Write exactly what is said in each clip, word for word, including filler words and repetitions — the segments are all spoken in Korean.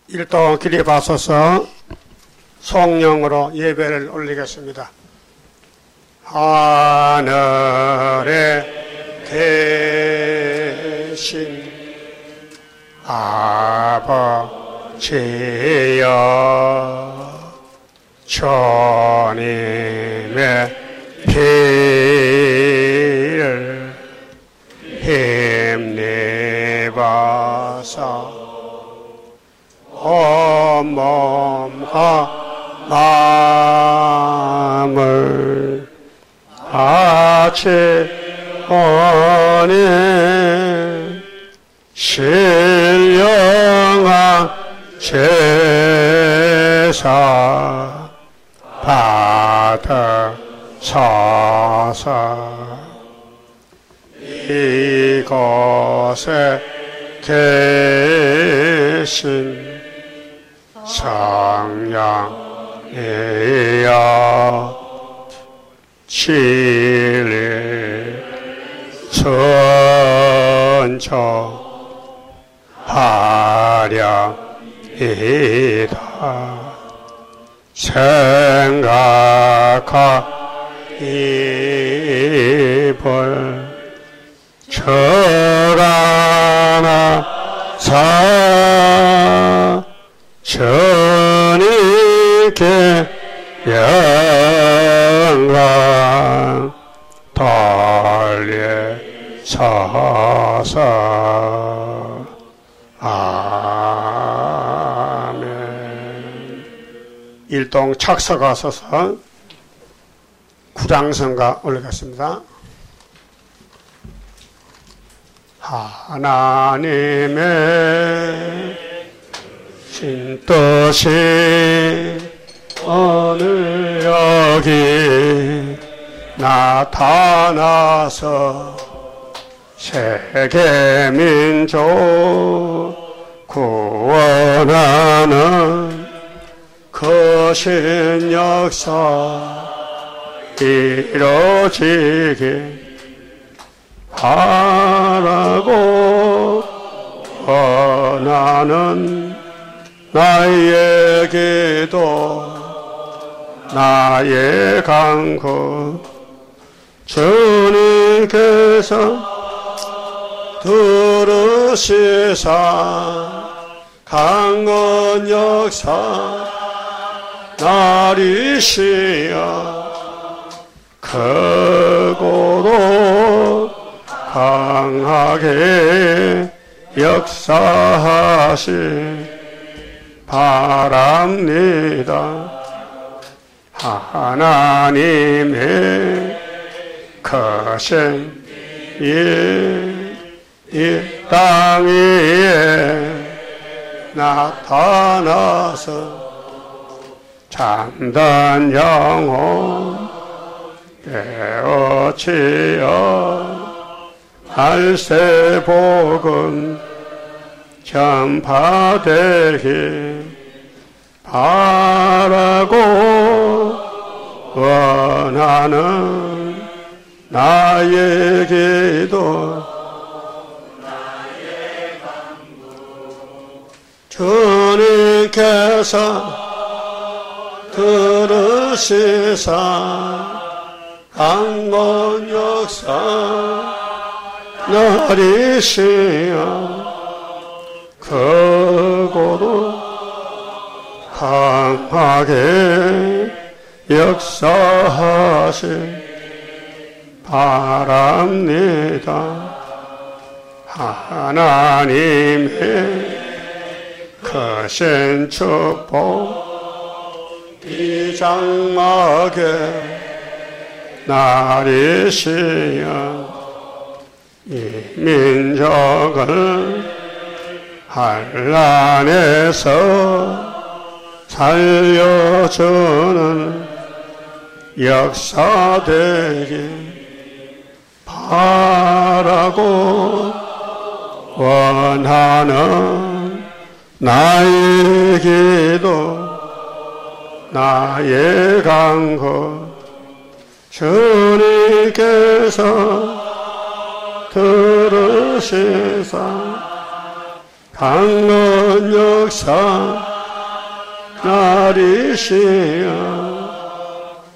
일동 길이 받서서 성령으로 예배를 올리겠습니다. 하늘에 계신 아버지여, 주님의 피를 힘입어서 온몸과 마음을 바치오니 신령한 제사 받으소서. 이곳에 계신 성령이여, 진리 선처하렵이다. 생각하입을 절하나 사 주님께 영광 돌리소서. 아멘. 일동 착서가 서서 구장성가 올리겠습니다. 하나님의 신뜻이 오늘 여기 나타나서 세계 민족 구원하는 거신 역사 이루어지길 바라고 원하는 나의 기도, 나의 간구, 주님께서 들으시사 강건 역사 나리시여, 크고도 강하게 역사하시 바랍니다. 하나님의 거신 이, 이 땅 위에 나타나서 참된 영혼 깨우치어 알세 복음 전파되기 바라고 원하는 나의 기도, 나의 간구, 주님께서 들으시사 강건 역사 나리시여, 크고도 강하게 역사하시 바랍니다. 하나님의 크신 축복 이 장막에 나리시여, 이 민족을 환난에서 살려주는 역사되기 바라고 원하는 나의 기도, 나의 간구, 주님께서 들으시사 강건 역사 날이시여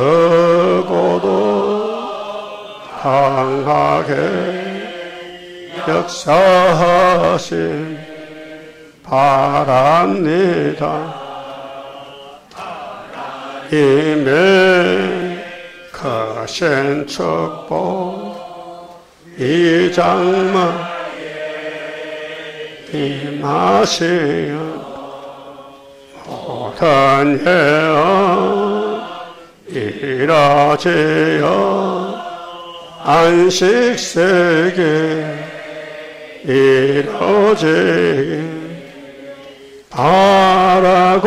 크고도 강하게 역사하심 바랍니다. 이미 크신 축복 이 장막 임하시어 모든 예언 이뤄지어 안식세계 이뤄지기 바라고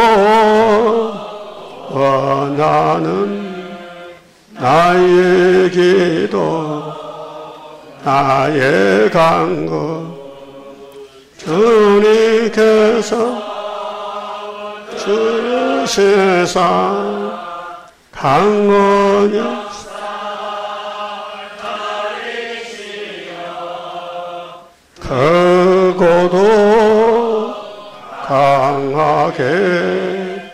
원하는 나의 기도 나의 간구 주님께서 주시사 강건히 크고도 강하게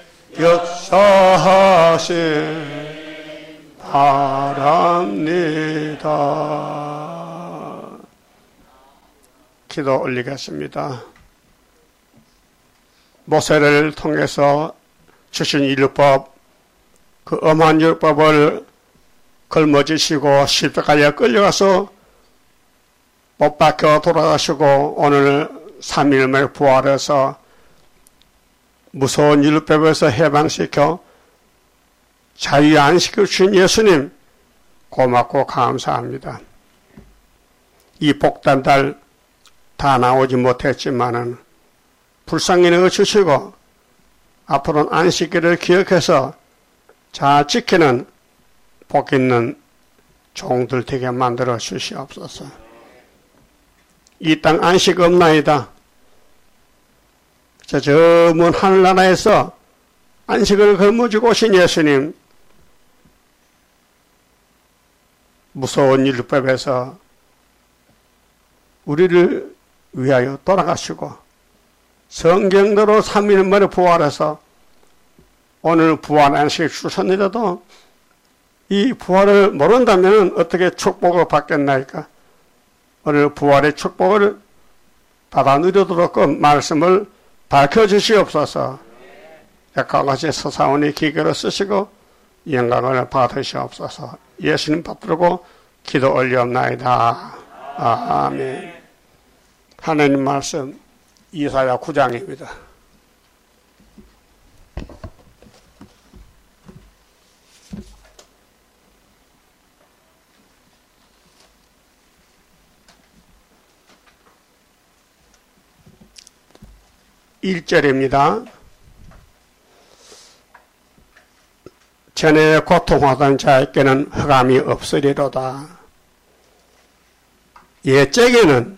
역사하시 바랍니다. 기도 올리겠습니다. 모세를 통해서 주신 율법, 그 엄한 율법을 걸머지시고 십자가에 끌려가서 못 박혀 돌아가시고 오늘 삼 일 만에 부활해서 무서운 율법에서 해방시켜 자유 안식을 주신 예수님 고맙고 감사합니다. 이 복단달 다 나오지 못했지만은 불쌍히 넣어주시고 앞으로는 안식일을 기억해서 잘 지키는 복 있는 종들 되게 만들어 주시옵소서. 이 땅 안식 없나이다. 저 먼 하늘나라에서 안식을 걸머쥐고 오신 예수님 무서운 율법에서 우리를 위하여 돌아가시고 성경대로 삼 일 만에 부활해서 오늘 부활 안식을 주셨는데도 이 부활을 모른다면 어떻게 축복을 받겠나이까? 오늘 부활의 축복을 받아 누리도록 그 말씀을 밝혀주시옵소서. 약간같이 서사원이 기계로 쓰시고 영광을 받으시옵소서. 예수님 받들고 기도 올리옵나이다. 아멘. 하나님 말씀 이사야 구 장입니다. 일 절입니다. 전에 고통하던 자에게는 흑암이 없으리로다. 옛적에는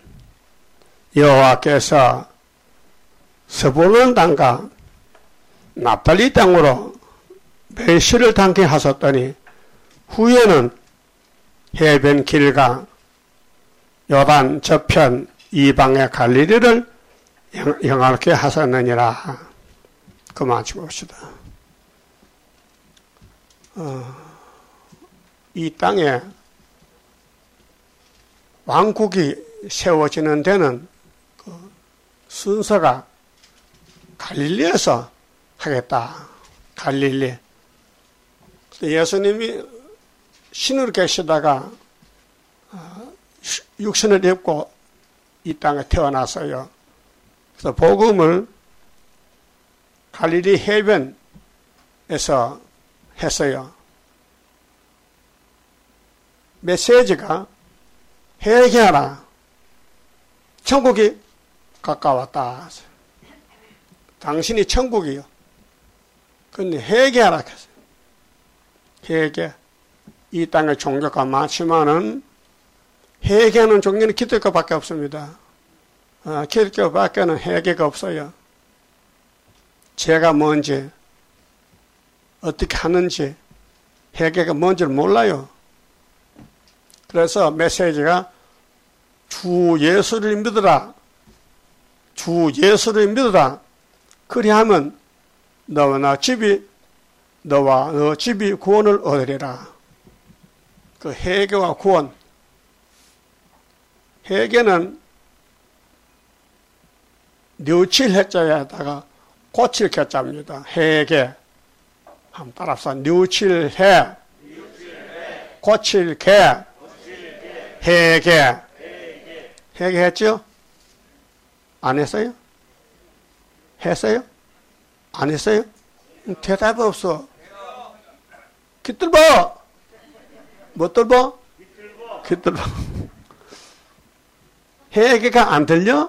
여호와께서 스불론 땅과 납달리 땅으로 멸시를 당케 하셨더니 후에는 해변 길과 요단 저편 이방의 갈릴리를 영화롭게 하셨느니라. 그만 줍시다. 어, 이 땅에 왕국이 세워지는 데는 그 순서가 갈릴리에서 하겠다. 갈릴리. 예수님이 신으로 계시다가 육신을 입고 이 땅에 태어났어요. 그래서 복음을 갈릴리 해변에서 했어요. 메시지가 회개하라. 천국이 가까웠다. 당신이 천국이요. 근데 회개하라 했어요. 회개. 이 땅의 종교가 많지만은 회개하는 종교는 기독교밖에 없습니다. 어, 기독교밖에는 회개가 없어요. 죄가 뭔지, 어떻게 하는지, 회개가 뭔지를 몰라요. 그래서 메시지가 주 예수를 믿으라. 주 예수를 믿어라. 그리하면 너와 나 집이 너와 너 집이 구원을 얻으리라. 그 회개와 구원. 회개는 뉘칠 해자에다가 고칠 개자입니다. 회개. 한번 따라서 뉘칠해, 고칠 개, 회개. 회개했죠? 안 했어요? 했어요? 안 했어요? 대답이 없어. 깃들봐. 뭐 뚫어? 깃들봐. 회개가 안 들려?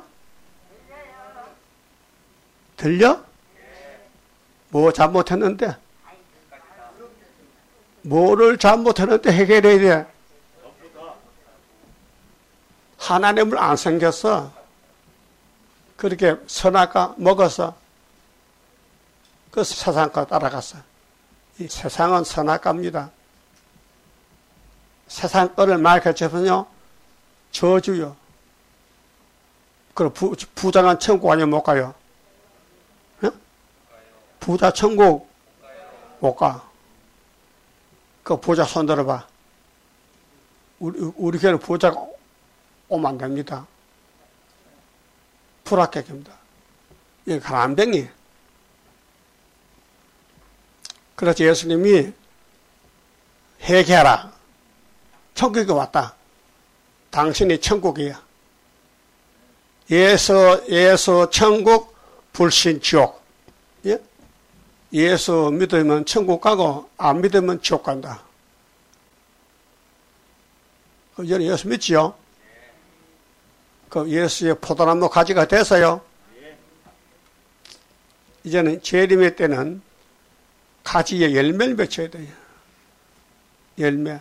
들려? 뭐 잘못했는데? 뭐를 잘못했는데 해결해야 돼? 하나님을 안 섬겼어. 그렇게 선악과 먹어서 그 세상과 따라갔어. 이 세상은 선악과입니다. 세상 거를 말 거쳐서요 저주요. 그럼 부, 부자는 천국 아니면 못 가요? 응? 부자 천국 못 가. 그 부자 손 들어봐. 우리, 우리 교회는 부자가 오면 안 됩니다. 불합격입니다. 이게 가난뱅이. 그래서 예수님이 회개하라. 천국이 왔다. 당신이 천국이야. 예수, 예수 천국, 불신 지옥. 예? 예수 믿으면 천국 가고 안 믿으면 지옥 간다. 이제는 예수 믿지요? 그 예수의 포도나무 가지가 돼서요. 이제는 재림의 때는 가지에 열매를 맺혀야 돼요. 열매.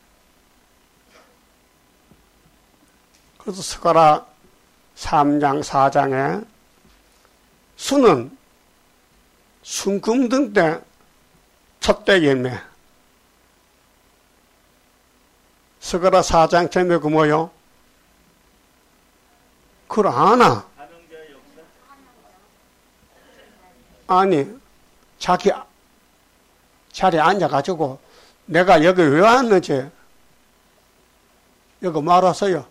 그래서 스가랴 삼 장 사 장에 수는 순금등 때 첫대 열매. 스가랴 사 장 제목이 뭐요? 그걸 아나? 아니, 자기 자리에 앉아가지고 내가 여기 왜 왔는지 여기 말 왔어요.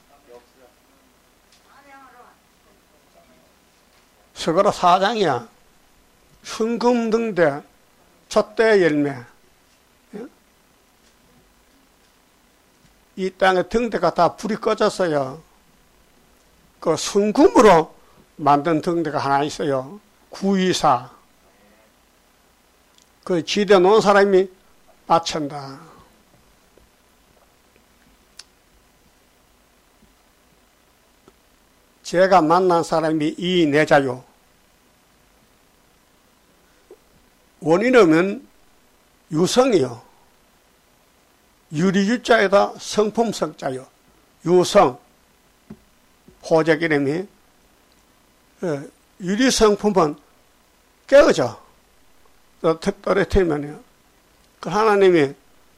스가랴 사 장이야. 순금등대 첫대 열매. 이 땅의 등대가 다 불이 꺼졌어요. 그 순금으로 만든 등대가 하나 있어요. 구이사. 그 지대 놓은 사람이 바친다. 제가 만난 사람이 이 내자요. 원인은 유성이요. 유리유자에다 성품성자요. 유성. 호적 이름이. 유리성품은 깨어져. 떨어뜨리면요. 그 하나님이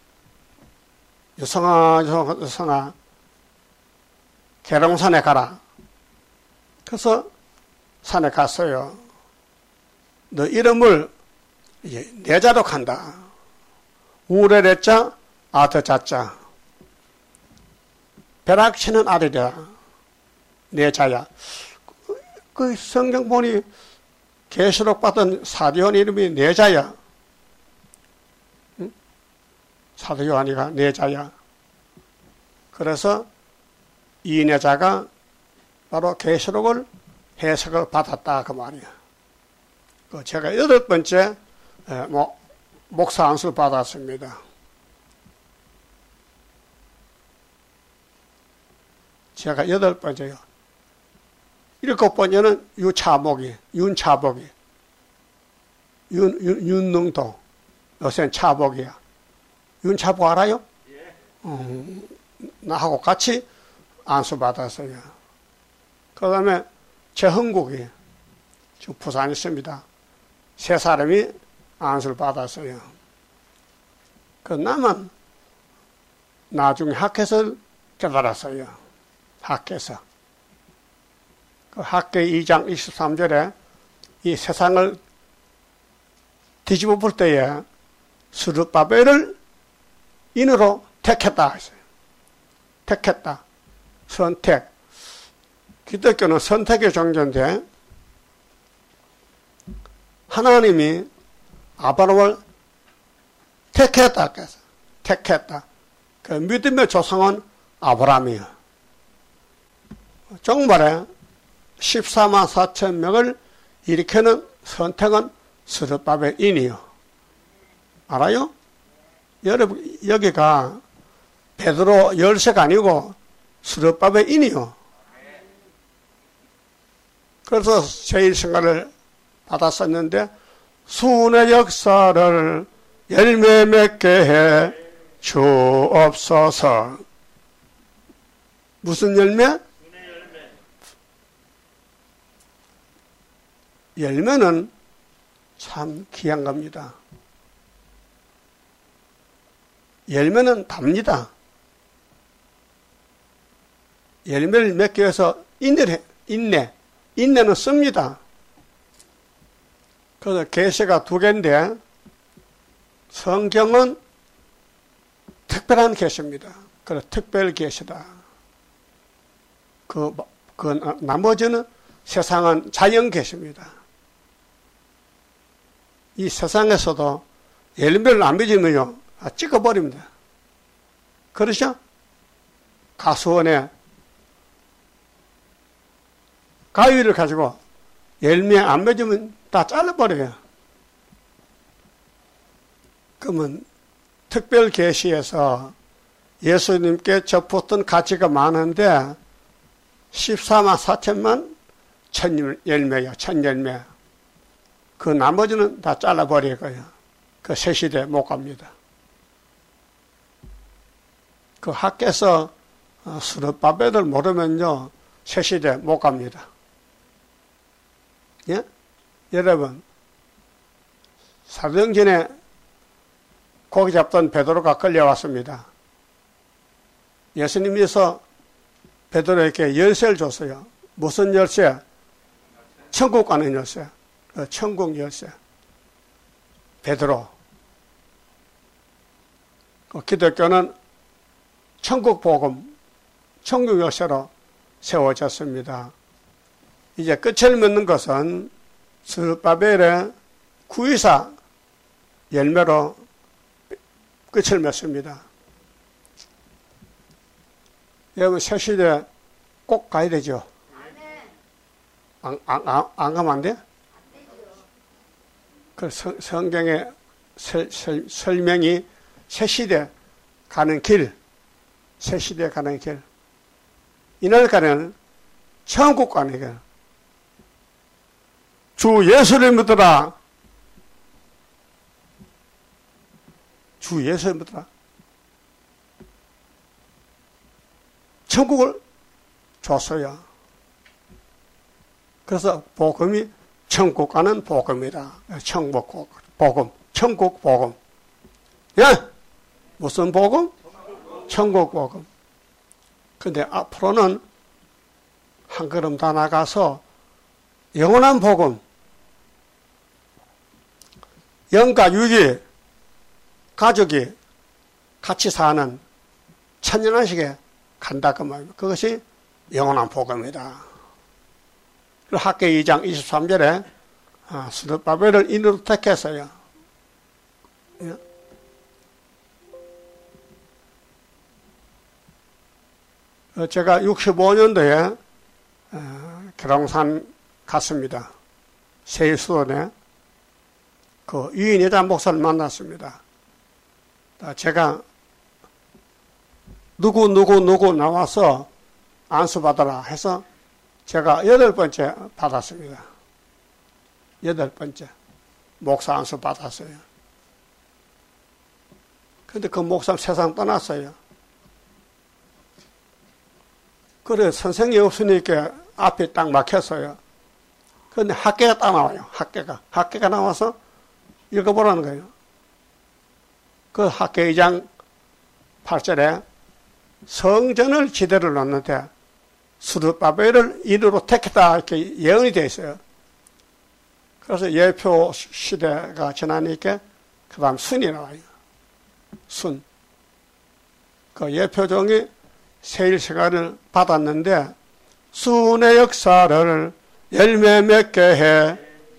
유성아, 유성아, 유성아, 계룡산에 가라. 그래서 산에 갔어요. 너 이름을 이제 내자로 간다. 우레레자, 아드자자. 벼락치는 아들이야. 내자야. 그 성경 보니 계시록 받은 사도 요한 이름이 내자야. 응? 사도 요한이가 내자야. 그래서 이 내자가 바로 계시록을 해석을 받았다 그 말이야. 그 제가 여덟 번째 뭐 목사 안수를 받았습니다. 제가 여덟 번째요. 일곱 번째는 유차복이, 윤차복이, 윤, 윤, 윤능도, 요새는 차복이야. 윤차복 알아요? 예. 음, 나하고 같이 안수 받았어요. 그 다음에 최흥국이, 지금 부산에 있습니다. 세 사람이 안수를 받았어요. 그 나만 나중에 학회에서 깨달았어요. 학회에서. 그 학계 이 장 이십삼 절에 이 세상을 뒤집어 볼 때에 스룹바벨을 인으로 택했다 했어요. 택했다. 선택. 기독교는 선택의 종교인데 하나님이 아브라함을 택했다. 그래서 택했다. 그 믿음의 조상은 아브라함이에요. 정말에 십사만 사천 명을 일으키는 선택은 스룹바벨인이요. 알아요? 여러분 여기가 베드로 열세가 아니고 스룹바벨인이요. 그래서 제일성가를 받았었는데 수훈의 역사를 열매 맺게 해 주옵소서. 무슨 열매? 열매는 참 귀한 겁니다. 열매는 답니다. 열매를 맺기 위해서 인내를, 인내, 인내는 씁니다. 그래서 계시가 두 개인데 성경은 특별한 계시입니다. 그래서 특별 계시다. 그, 그 나머지는 세상은 자연 계시입니다. 이 세상에서도 열매를 안 맺으면요, 아, 찍어버립니다. 그렇죠? 가수원에 가위를 가지고 열매 안 맺으면 다 잘라버려요. 그러면 특별 계시에서 예수님께 접붙은 가치가 많은데 십사만 사천만 천 열매야, 천 열매. 그 나머지는 다 잘라버릴 거예요. 그 새 시대 못 갑니다. 그 학교에서 스룹바벨을 모르면요, 새 시대 못 갑니다. 예? 여러분, 사도행전에 고기 잡던 베드로가 끌려왔습니다. 예수님께서 베드로에게 열쇠를 줬어요. 무슨 열쇠? 천국 가는 열쇠. 천국 열쇠. 베드로. 기독교는 천국 복음, 천국 열쇠로 세워졌습니다. 이제 끝을 맺는 것은 스룹바벨의 구이사 열매로 끝을 맺습니다. 여러분, 새 시대 꼭 가야 되죠? 안, 안, 안, 안 가면 안 돼? 그 성, 성경의 설, 설, 설명이 새 시대 가는 길, 새 시대 가는 길. 이날 가는 천국 가는 길. 주 예수를 믿어라. 주 예수를 믿어라. 천국을 줬어요. 그래서 복음이 천국 가는 복음이다. 천국 복음, 천국 복음. 예? 무슨 복음? 천국 복음. 근데 앞으로는 한 걸음 더 나가서 영원한 복음, 영가 유기, 가족이 같이 사는 천년한식에 간다 그 말입니다. 그것이 영원한 복음이다. 학계 이 장 이십삼 절에 아, 스룹바벨을 인으로 택했어요. 예? 제가 육십오 년도에 어, 계룡산 갔습니다. 세일수원에 그 유인여자 목사를 만났습니다. 제가 누구 누구 누구 나와서 안수받아라 해서 제가 여덟 번째 받았습니다. 여덟 번째 목사 안수 받았어요. 근데 그 목사 세상 떠났어요. 그래 선생이 없으니까 앞에 딱 막혔어요. 근데 학계가 딱 나와요. 학계가. 학계가 나와서 읽어보라는 거예요. 그 학계 이 장 팔 절에 성전을 지대를 놓는데 스룹바벨을 이르로 택했다 이렇게 예언이 되어 있어요. 그래서 예표 시대가 지나니까 그 다음 순이 나와요. 순. 그 예표종이 세일세가를 받았는데 순의 역사를 열매 맺게 해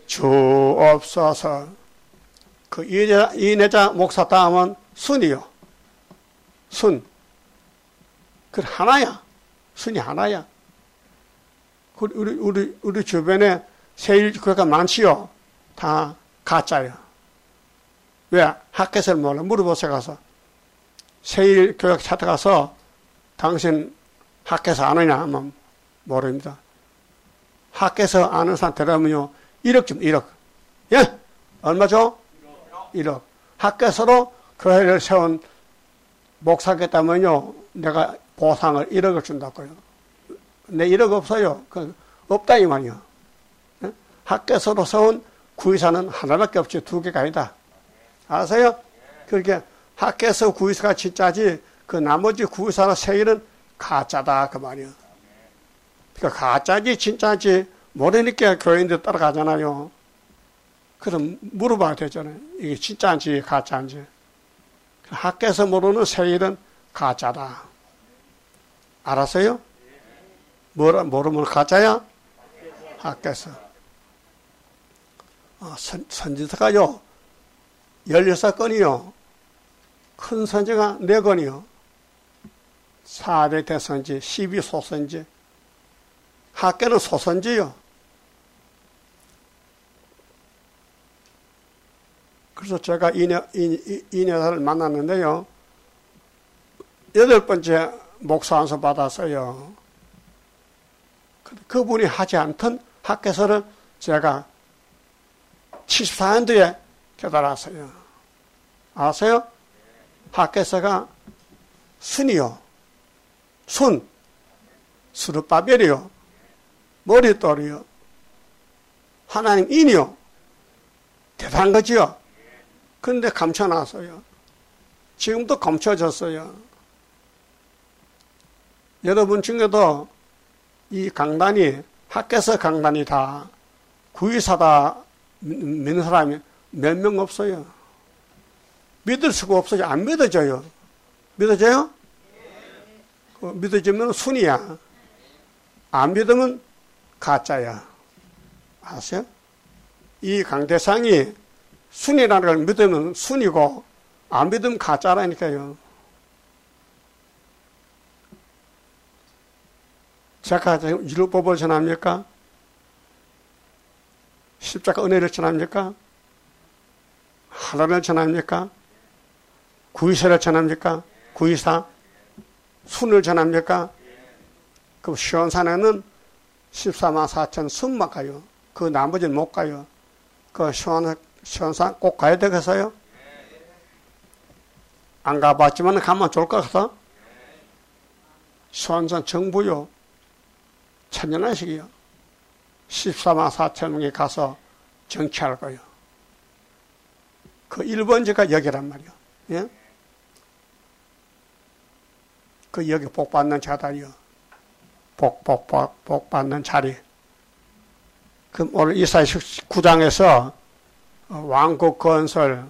주옵소서. 그 이내자, 이내자 목사 다음은 순이요. 순. 그 하나야. 순이 하나야. 우리, 우리, 우리 주변에 세일교회가 많지요. 다 가짜야. 왜? 학교에서 몰라. 물어보세요, 가서. 세일교회 찾아가서 당신 학교에서 아느냐 하면 모릅니다. 학교에서 아는 사람 데려오면요. 일억 좀, 일억. 예? 얼마죠? 일억. 학교에서로 교회를 세운 목사겠다면요. 내가 보상을 일억을 준다고요. 내 일억 없어요. 그 없다 이 말이요. 예? 학교에서로 세운 구의사는 하나밖에 없지 두 개가 아니다. 아세요? 그렇게 학교에서 구의사가 진짜지 그 나머지 구의사나 세일은 가짜다 그 말이요. 그러니까 가짜지 진짜지 모르니까 교인들 따라가잖아요. 그럼 물어봐야 되잖아요. 이게 진짜인지 가짜인지. 학교에서 모르는 세일은 가짜다. 알았어요? 뭐라 모르면 가짜야? 학교에서. 어, 선, 선지서가요. 열여섯 건이요. 큰 선지가 네 건이요. 사 대 대선지, 십이 소선지. 학교는 소선지요. 그래서 제가 이녀, 이, 이, 이 여자를 만났는데요. 여덟 번째 목사 안수 받았어요. 그분이 하지 않던 학교에서를 제가 칠십사 년도에 깨달았어요. 아세요? 학교에서가 순이요. 순. 스룹바벨이요. 머리돌이요. 하나님 인이요. 대단한 거지요. 그런데 감춰놨어요. 지금도 감춰졌어요. 여러분 중에도 이 강단이 학교에서 강단이 다 구의사다 믿는 사람이 몇 명 없어요. 믿을 수가 없어요. 안 믿어져요. 믿어져요? 그 믿어지면 순이야. 안 믿으면 가짜야. 아세요? 이 강대상이 순이라는 걸 믿으면 순이고 안 믿으면 가짜라니까요. 제가 율법을 전합니까? 십자가 은혜를 전합니까? 하나님을 전합니까? 구의사를 전합니까? 구의사? 순을 전합니까? 그 시원산에는 십사만 사천 순만 가요. 그 나머지는 못 가요. 그 시원, 시원산 꼭 가야 되겠어요? 안 가봤지만 가면 좋을 것 같아? 시원산 정부요. 천년한식이요. 십사만 사천 명이 가서 정치할 거예요. 그 일 번째가 여기란 말이요. 예? 그 여기 복 받는 자다리요. 복, 복, 복, 복 받는 자리. 그 오늘 이사야 구 장에서 왕국 건설,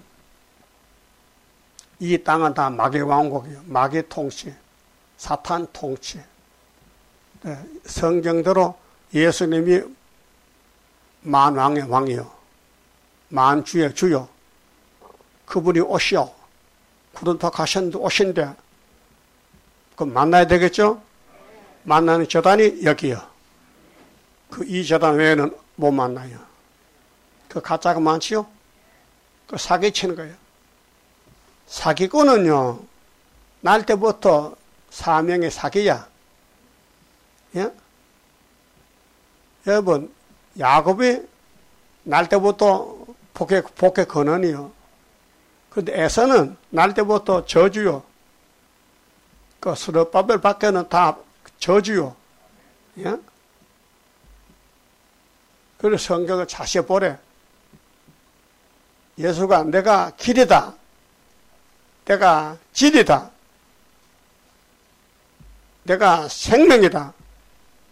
이 땅은 다 마귀 왕국이요. 마귀 통치, 사탄 통치. 네, 성경대로 예수님이 만왕의 왕이요. 만주의 주요. 그분이 오시오. 구른토 가셨는데 오신데, 그럼 만나야 되겠죠? 만나는 재단이 여기요. 그 이 재단 외에는 못 만나요. 그 가짜가 많지요? 그 사기치는 거예요. 사기꾼은요, 날 때부터 사명의 사기야. 예? 여러분, 야곱이 날 때부터 복의, 복의 근원이요. 근데 에서는 날 때부터 저주요. 그 스룹바벨 밖에는 다 저주요. 예? 그래서 성경을 자세히 보래. 예수가 내가 길이다. 내가 진리다. 내가 생명이다.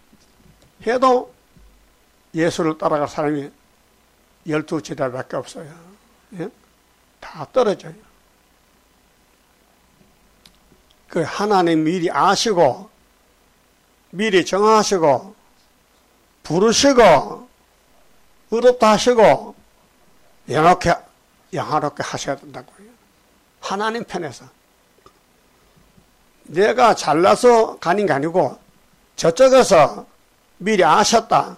해도 예수를 따라갈 사람이 열두 제자밖에 없어요. 예? 다 떨어져요. 그 하나님 미리 아시고 미리 정하시고 부르시고 의롭다 하시고 영화롭게, 영화롭게 하셔야 된다고요. 하나님 편에서. 내가 잘나서 가는 게 아니고 저쪽에서 미리 아셨다.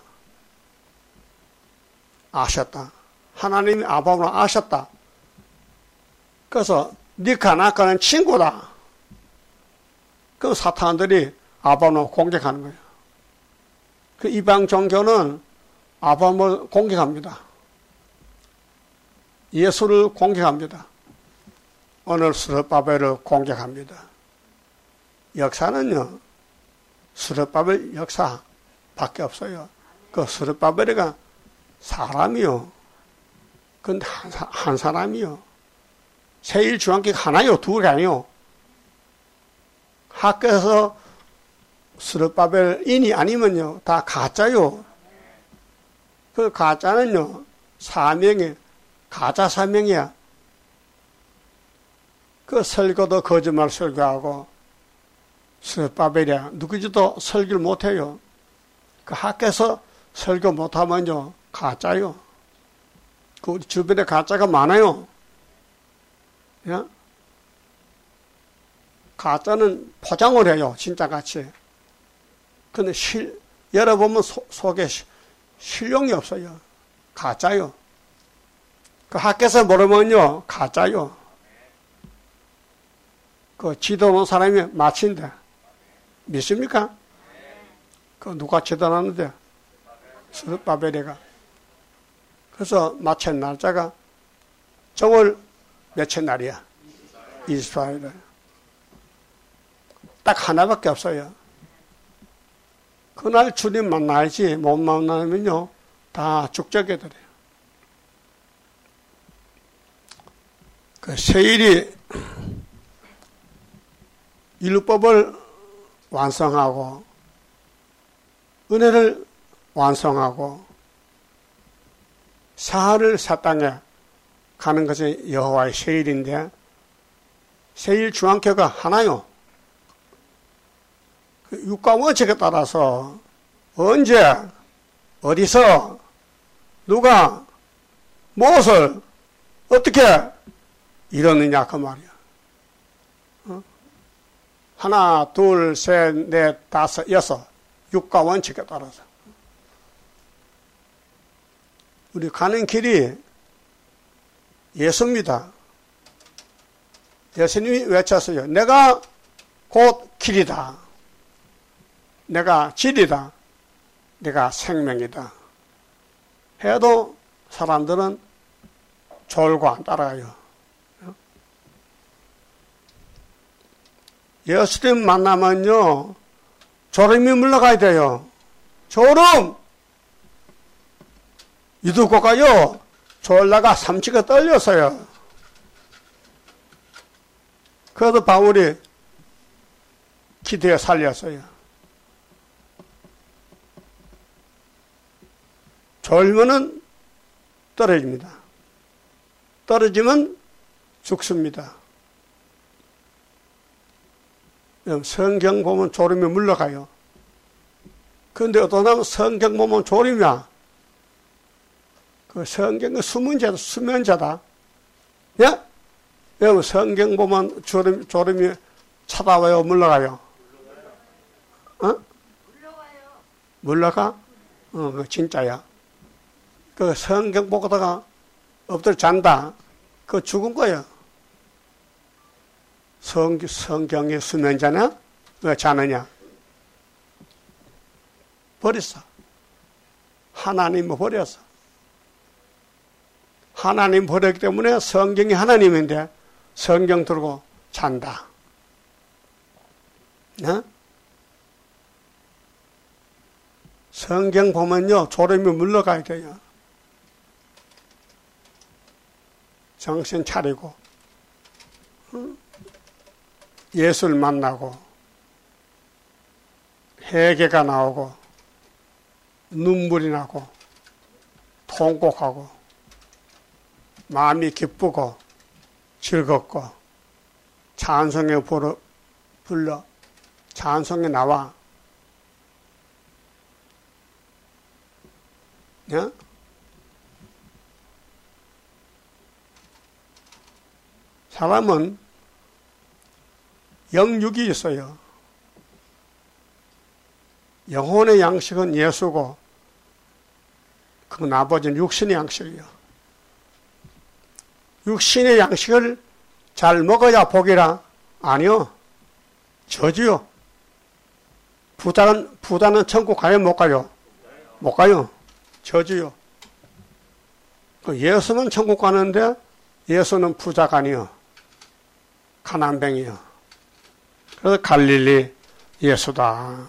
아셨다. 하나님이 아브라함을 아셨다. 그래서 니카 나카는 친구다. 그 사탄들이 아브라함을 공격하는 거예요. 그 이방 종교는 아브라함을 공격합니다. 예수를 공격합니다. 오늘 스룹바벨을 공격합니다. 역사는요, 스룹바벨 역사밖에 없어요. 그 스룹바벨이가 사람이요. 근데 한, 한 사람이요. 세일중앙교가 하나요, 두 개 아니요. 학교에서 스룹바벨인이 아니면요, 다 가짜요. 그 가짜는요, 사명이, 가짜 사명이야. 그 설교도 거짓말 설교하고, 스룹바벨이야. 누구지도 설교를 못해요. 그 학교에서 설교 못하면요, 가짜요. 그 우리 주변에 가짜가 많아요. 예? 가짜는 포장을 해요, 진짜 같이. 근데 실, 열어보면 소, 속에 시, 실용이 없어요. 가짜요. 그 학교에서 모르면요, 가짜요. 그 지도 놓은 사람이 마친데, 믿습니까? 그 누가 지도놨는데? 스룹바벨이가. 그래서 마친 날짜가 정월 몇째 날이야? 이십사 일. 딱 하나밖에 없어요. 그날 주님 만나야지 못 만나면요 다 죽적이더래요. 그 세일이 율법을 완성하고 은혜를 완성하고 사흘을 사 땅에 가는 것이 여호와의 세일인데 세일 중앙교가 하나요. 그 육가 원칙에 따라서 언제 어디서 누가 무엇을 어떻게 이러느냐 그 말이야. 어? 하나 둘 셋 넷 다섯 여섯 육가 원칙에 따라서 우리 가는 길이 예수입니다. 예수님이 외쳤어요. 내가 곧 길이다. 내가 진리다. 내가 생명이다. 해도 사람들은 졸고 안 따라가요. 예수님 만나면요 졸음이 물러가야 돼요. 졸음! 유두고가요 졸다가 삼치가 떨렸어요. 그래도 바울이 기도에 살렸어요. 졸면은 떨어집니다. 떨어지면 죽습니다. 성경 보면 졸음이 물러가요. 그런데 어떤 사람은 성경 보면 졸음이야. 그 성경은 수문자다, 수면자다. 예? 여러분, 성경 보면 졸음, 졸음이 찾아와요, 물러가요? 어? 물러가요. 물러가? 어, 그 진짜야. 그 성경 보다가 엎드려 잔다. 그거 죽은 거예요. 성, 성경의 수면자냐? 왜 자느냐? 버렸어. 하나님을 버렸어. 하나님 버렸기 때문에 성경이 하나님인데 성경 들고 잔다. 네? 성경 보면요 졸음이 물러가야 돼요. 정신 차리고 예수를 만나고 회개가 나오고 눈물이 나고 통곡하고 마음이 기쁘고 즐겁고 찬송에 불러, 불러 찬송에 나와. 예? 사람은 영육이 있어요. 영혼의 양식은 예수고 그 나머지는 육신의 양식이요. 육신의 양식을 잘 먹어야 복이라? 아니요. 저주요. 부자는, 부자는 천국 가요? 못 가요? 못 가요. 저주요. 예수는 천국 가는데 예수는 부자가 아니요. 가난뱅이요. 그래서 갈릴리 예수다.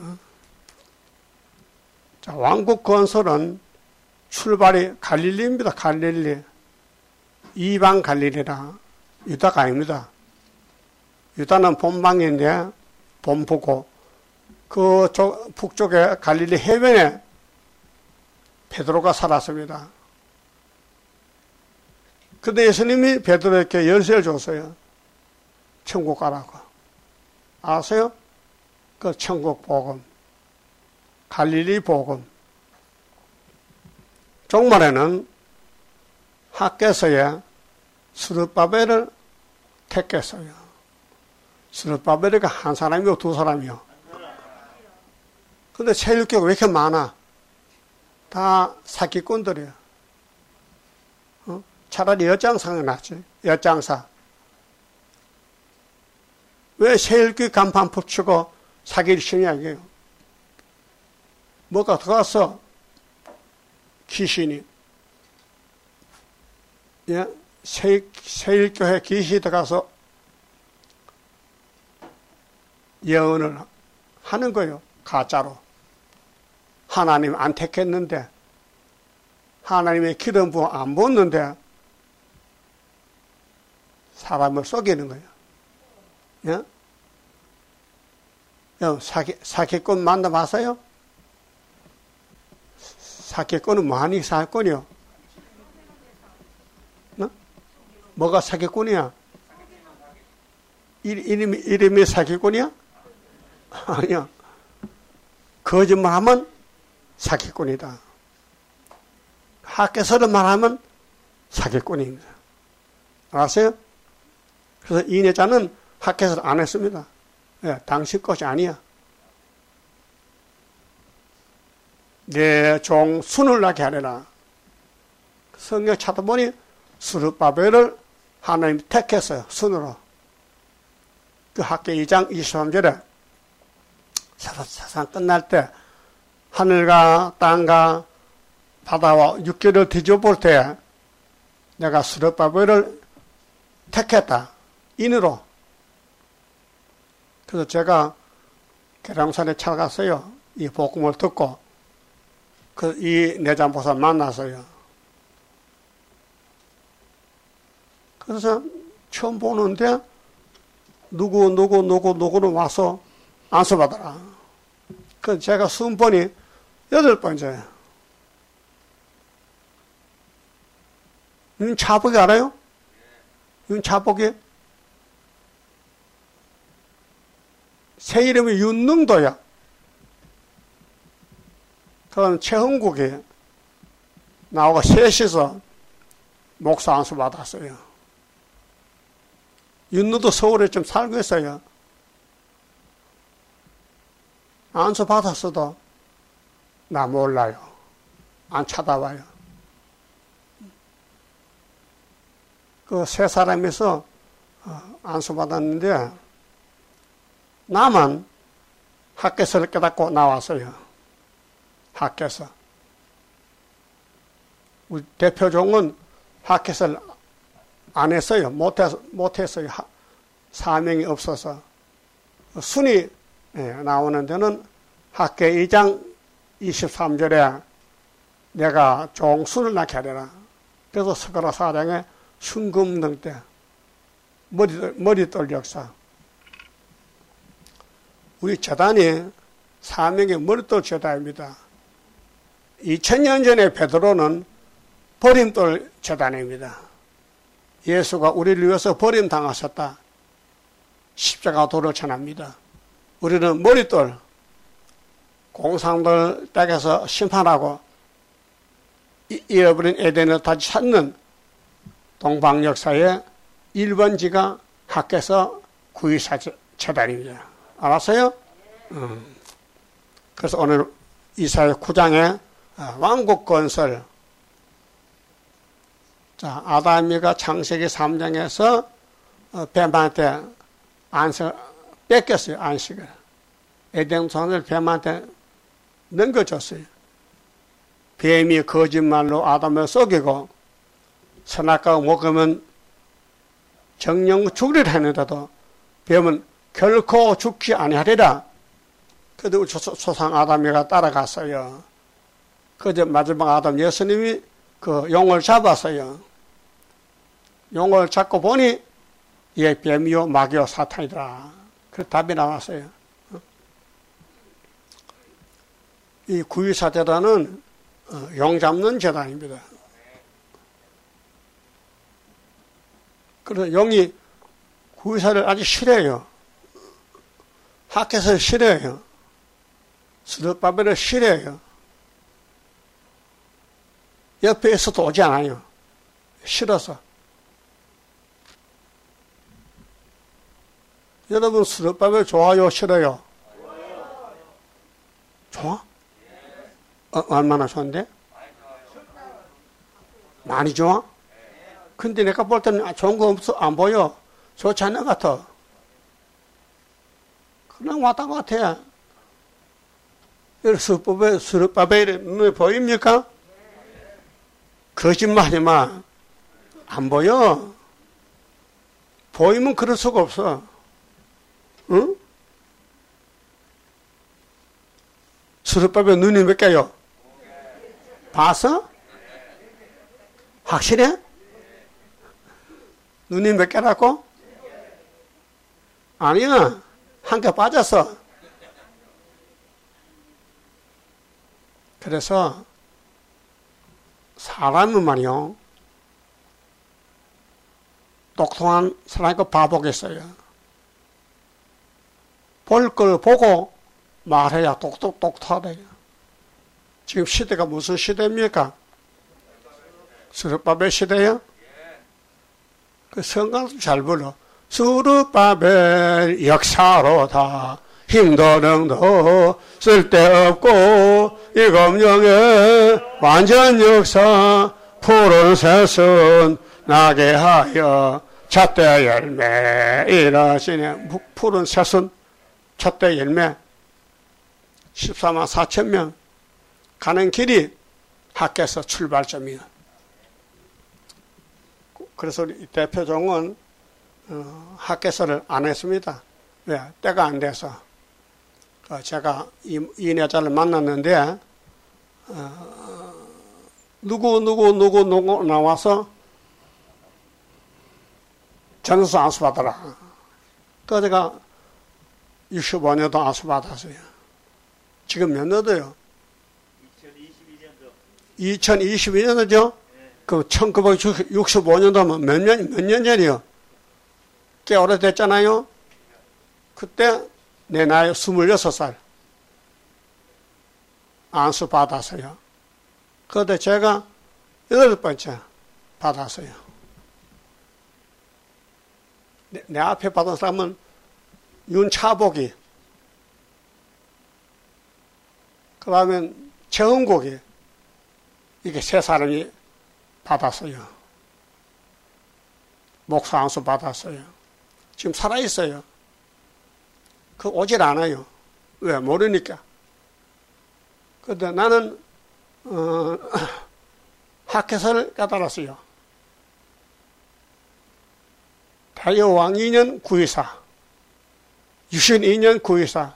자, 왕국 건설은 출발이 갈릴리입니다. 갈릴리. 이방 갈릴리라. 유다가 아닙니다. 유다는 본방인데 본부고 그쪽 북쪽에 갈릴리 해변에 베드로가 살았습니다. 근데 예수님이 베드로에게 열쇠를 줬어요. 천국 가라고. 아세요? 그 천국 복음. 갈릴리 복음. 종말에는 학개서에 스룹바벨을 택했어요. 스룹바벨이 한 사람이요, 두 사람이요. 근데 세율교가 왜 이렇게 많아? 다 사기꾼들이에요. 어? 차라리 엿장사가 낫지. 엿장사. 왜 세율교 간판 붙이고 사기를 치냐 이게요. 뭐가 들어갔어? 귀신이. 예? 세, 세일교회 귀신이 들어가서 예언을 하는 거예요. 가짜로. 하나님 안 택했는데, 하나님의 기름 부어 안 붓는데, 사람을 속이는 거예요. 예? 사기, 사기꾼 만나봤어요? 사기꾼은 뭐하니 사기꾼이요? 어? 뭐가 사기꾼이야? 이름이, 이름이 사기꾼이야? 아니야. 거짓말하면 사기꾼이다. 학개서를 말하면 사기꾼입니다. 알았어요? 그래서 이 여자는 학개서를 안 했습니다. 예, 당신 것이 아니야. 내 종 순을 나게 하려나. 성경 찾아보니 스룹바벨을 하나님이 택했어요. 순으로. 그 학계 이 장 이십삼 절에 세상 끝날 때 하늘과 땅과 바다와 육지를 뒤져볼 때 내가 스룹바벨을 택했다. 인으로. 그래서 제가 계량산에 찾아갔어요. 이 복음을 듣고 그 이 내장보사 만났어요. 그래서 처음 보는데 누구 누구 누구 누구는 와서 안수받아라. 그 제가 순번이 여덟 번째예요. 윤차복이 알아요? 윤차복이 새 이름이 윤능도야. 그럼 최흥국이 나하고 셋이서 목사 안수 받았어요. 윤능도 서울에 좀 살고 있어요. 안수 받았어도 나 몰라요. 안 찾아와요. 그 세 사람에서 안수 받았는데 나만 학교에서를 깨닫고 나왔어요. 학교에서. 우리 대표종은 학교에서를 안 했어요. 못해서, 못했어요. 사명이 없어서. 순위 나오는 데는 학교 이 장 이십삼 절에 내가 종순을 낳게 하려라. 그래서 스가랴 사 장에 순금등 때 머리돌, 머리돌 역사. 우리 재단이 사명의 머리돌 재단입니다. 이천 년 전에 베드로는 버림돌 재단입니다. 예수가 우리를 위해서 버림당하셨다. 십자가 도를 전합니다. 우리는 머릿돌, 공상들 댁에서 심판하고 잃어버린 에덴을 다시 찾는 동방 역사의 일 번지가 학개서 구이사 재단입니다. 알았어요? 음. 그래서 오늘 이사야 구 장에 왕국 건설, 자, 아담이가 창세기 삼 장에서 뱀한테 안식을 뺏겼어요. 안식을. 에덴 동산을 뱀한테 넘겨줬어요. 뱀이 거짓말로 아담을 속이고 선악과 먹으면 정령 죽으리라 했는데도 뱀은 결코 죽지 아니하리라. 그래도 조상 아담이가 따라갔어요. 그저 마지막 아담 예수님이 그 용을 잡았어요. 용을 잡고 보니 이게 뱀이요 마귀요 사탄이더라. 그 답이 나왔어요. 이 구이사 재단은 용 잡는 재단입니다. 그래서 용이 구이사를 아주 싫어해요. 학교에서 싫어해요. 스룹바벨을 싫어해요. 옆에 있어도 오지 않아요. 싫어서. 여러분 스룹바벨 좋아요, 싫어요? 좋아? 어, 얼마나 좋은데? 많이 좋아? 근데 내가 볼 때는 좋은 거 없어, 안 보여. 좋지 않는 것 같아. 그냥 왔다 갔다. 스룹바벨, 스룹바벨이 눈에 보입니까? 거짓말하지 마. 안 보여. 보이면 그럴 수가 없어. 응? 스룹바벨 눈이 몇 개요? 봤어? 확실해? 눈이 몇 개라고? 아니야. 한 개 빠졌어. 그래서 사람은 말이요. 똑똑한 사람이고 바보겠어요. 볼 걸 보고 말해야 똑똑 똑똑하대요. 지금 시대가 무슨 시대입니까? 스룹바벨 시대요? 그 성가도 잘 불러. 스룹바벨 역사로다. 힘도 능도 쓸데없고 이 검정의 완전 역사 푸른 새순 나게 하여 잣대 열매 이러시네. 푸른 새순 잣대 열매 십사만 사천 명 가는 길이 학교에서 출발점이야. 그래서 우리 대표종은 어, 학교에서를 안 했습니다. 왜? 때가 안 돼서. 어, 제가 이, 이 여자를 만났는데 어, 누구 누구 누구 누구 나와서 전수 안수받아라. 그 제가 육십오 년도 안수받았어요. 지금 몇 년도요? 이천이십이 년도. 이천이십이 년도죠? 네. 그 천구백육십오 년도면 몇 년, 몇 년 전이요? 꽤 오래됐잖아요? 그때 내 나이 스물여섯 살 안수 받았어요. 그런데 제가 여덟 번째 받았어요. 내, 내 앞에 받은 사람은 윤차복이, 그 다음에 최흥국이, 이게 세 사람이 받았어요. 목사 안수 받았어요. 지금 살아있어요. 그 오질 않아요. 왜? 모르니까. 그런데 나는 어, 학회서를 깨달았어요. 다이어왕 이 년 구이사, 유신이 년 구이사.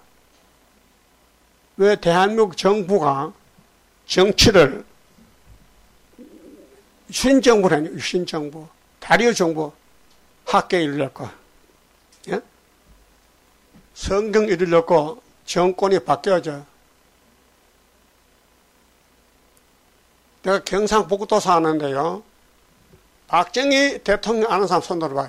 왜 대한민국 정부가 정치를 유신정부를 하냐, 유신정부. 다리오 정부 학계에 이르렀고, 예? 성경 이르렀고, 정권이 바뀌어져. 내가 경상북도 사는데요. 박정희 대통령 아는 사람 손 들어봐요.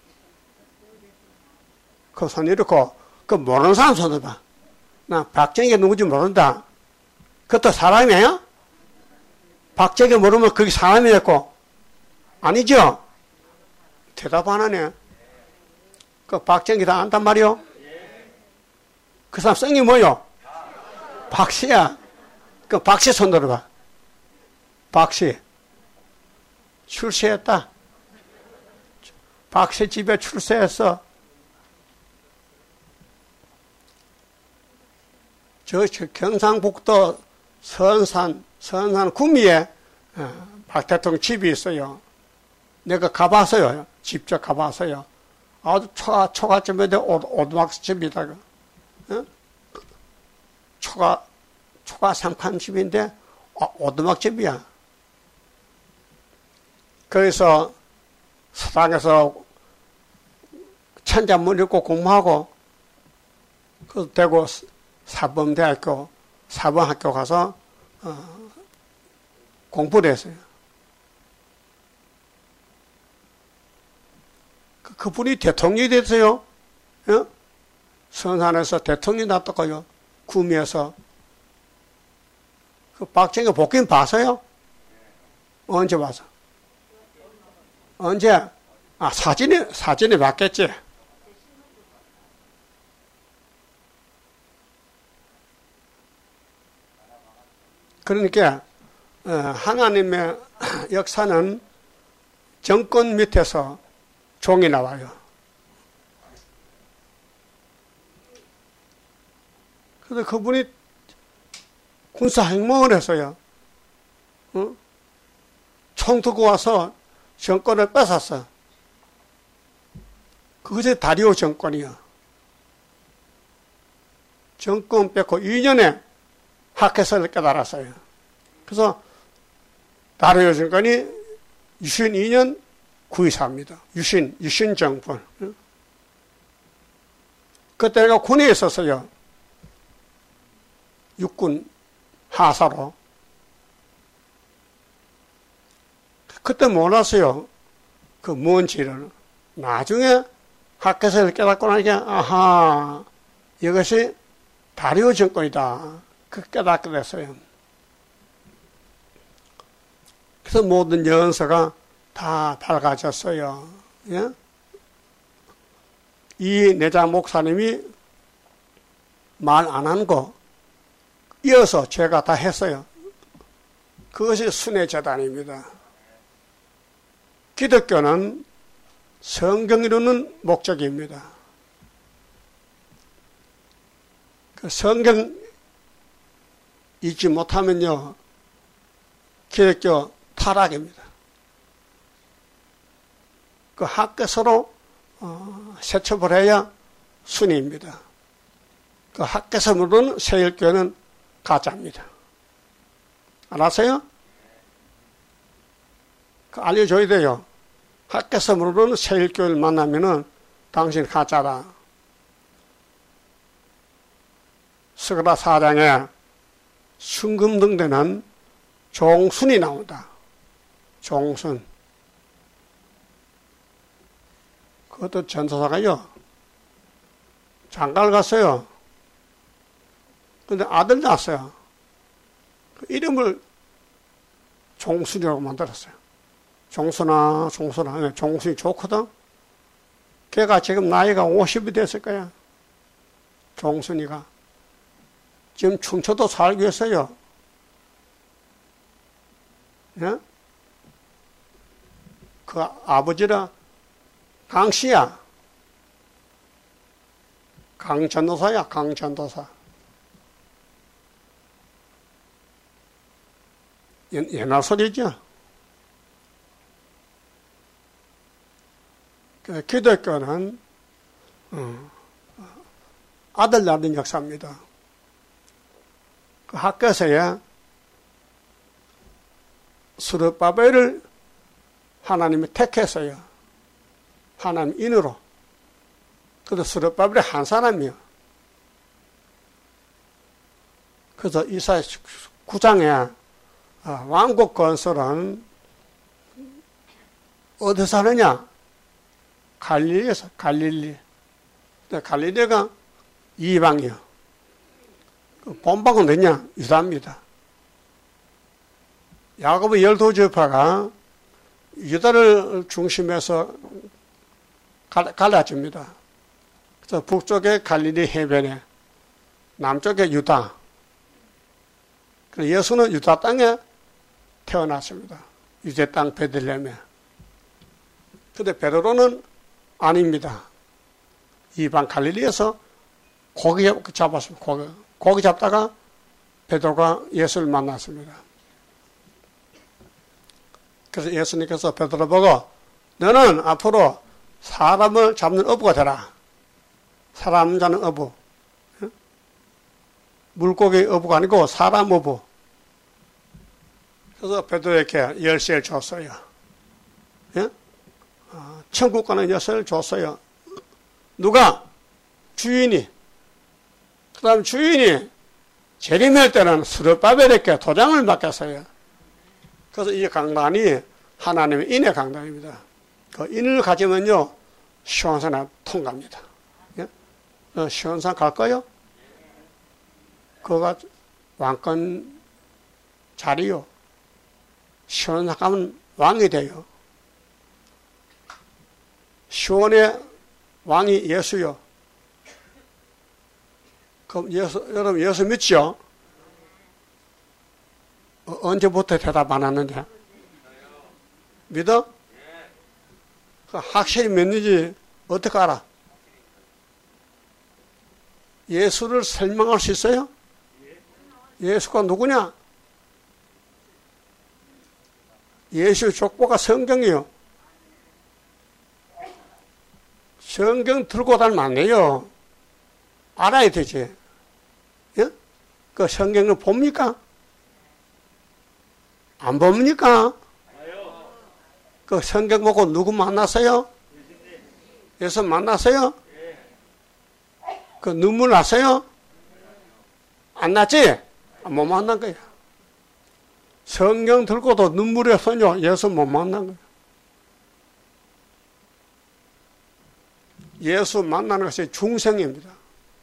그 손 이렇고, 그 모르는 사람 손 들어봐. 나 박정희가 누군지 모른다. 그것도 사람이에요? 박정희 모르면 그게 사람이었고, 아니죠? 대답 안 하네. 그 박정희 다 안단 말이요? 그 사람 성이 뭐요? 박씨야. 그 박씨 손 들어봐. 박씨. 출세했다. 박씨 집에 출세했어. 저 경상북도 선산, 선산 구미에 박 대통령 집이 있어요. 내가 가봤어요. 직접 가봤어요. 아주 초가, 초가집인데 오두막집이다. 어? 초가, 초가 삼칸집인데 오두막집이야. 거기서 서당에서 천자문 읽고 공부하고, 그 대구 사범대학교, 사범학교 가서 어, 공부를 했어요. 그, 그분이 대통령이 됐어요. 어? 선산에서 대통령이 났다고요. 구미에서. 그 박정희 복귀 봤어요? 언제 봐서? 언제? 아, 사진이, 사진이 봤겠지. 그러니까, 어, 하나님의 역사는 정권 밑에서 종이 나와요. 그래서 그분이 군사 행동을 했어요. 어? 총 들고 와서 정권을 뺏었어. 그것이 다리오 정권이야. 정권 뺏고 이 년에 학회서를 깨달았어요. 그래서 다리오 정권이 유신이 년 구이사입니다. 유신, 유신 정권. 그때 내가 군에 있었어요. 육군 하사로. 그때 몰랐어요. 그 뭔지를. 나중에 학교에서 깨닫고 나니까, 아하, 이것이 다리오 정권이다. 그 깨닫게 됐어요. 그래서 모든 연서가 다 밝아졌어요. 예? 이 내장 목사님이 말 안 한 거, 이어서 제가 다 했어요. 그것이 순회재단입니다. 기독교는 성경 이루는 목적입니다. 그 성경 읽지 못하면요, 기독교 타락입니다. 그 학교서로 어, 세첩을 해야 순위입니다. 그 학교서 모르는 세일교회는 가짜입니다. 알았어요? 그 알려줘야 돼요. 학교에서 모르는 세일교회를 만나면은 당신 가짜다. 스가랴 사 장에 순금등대는 종순이 나온다. 종순. 그것도 전도사가요. 장가를 갔어요. 근데 아들 낳았어요. 그 이름을 종순이라고 만들었어요. 종순아, 종순아. 종순이 좋거든? 걔가 지금 나이가 오십이 됐을 거야. 종순이가. 지금 충청도 살고 있어요. 예? 그 아버지라 강씨야. 강전도사야, 강전도사. 옛날 소리죠. 그 기독교는 어, 아들 낳는 역사입니다. 그 학교에서야 스룹바벨을 하나님이 택했어요. 하나님 인으로. 그래서 스룹바벨이 한 사람이요. 그래서 이사야 구 장에 아, 왕국 건설은 어디서 하느냐? 갈릴리에서, 갈릴리. 갈릴리가 이방이요. 본방은 어디냐? 유다입니다. 야곱의 열두 지파가 유다를 중심해서 갈라집니다. 그래서 북쪽에 갈릴리 해변에, 남쪽에 유다. 예수는 유다 땅에 태어났습니다. 유대 땅 베들레헴에. 근데 베드로는 아닙니다. 이방 갈릴리에서 고기 잡았습니다. 고기, 고기 잡다가 베드로가 예수를 만났습니다. 그래서 예수님께서 베드로 보고 너는 앞으로 사람을 잡는 어부가 되라. 사람 잡는 어부. 물고기 어부가 아니고 사람 어부. 그래서 베드로에게 열쇠를 줬어요. 예? 아, 천국 가는 열쇠를 줬어요. 누가? 주인이. 그 다음 주인이 재림할 때는 스룹바벨에게 도장을 맡겼어요. 그래서 이 강단이 하나님의 인의 강단입니다. 그 인을 가지면요, 시온산을 통과합니다. 예? 어, 시온산 갈까요? 그가 왕권 자리요. 시온산 가면 왕이 돼요. 시온의 왕이 예수요. 그럼 예수, 여러분 예수 믿죠? 어, 언제부터 대답 안 하는데? 믿어? 그 확실히 믿는지 어떻게 알아? 예수를 설명할 수 있어요? 예수가 누구냐? 예수 족보가 성경이요. 성경 들고 다니면 안 돼요. 알아야 되지. 예? 그 성경을 봅니까? 안 봅니까? 그 성경 보고 누구 만났어요? 예수 만났어요? 그 눈물 났어요? 안 났지? 못 만난 거야. 성경 들고도 눈물이 없어요. 예수 못 만난 거야. 예수 만나는 것이 중생입니다.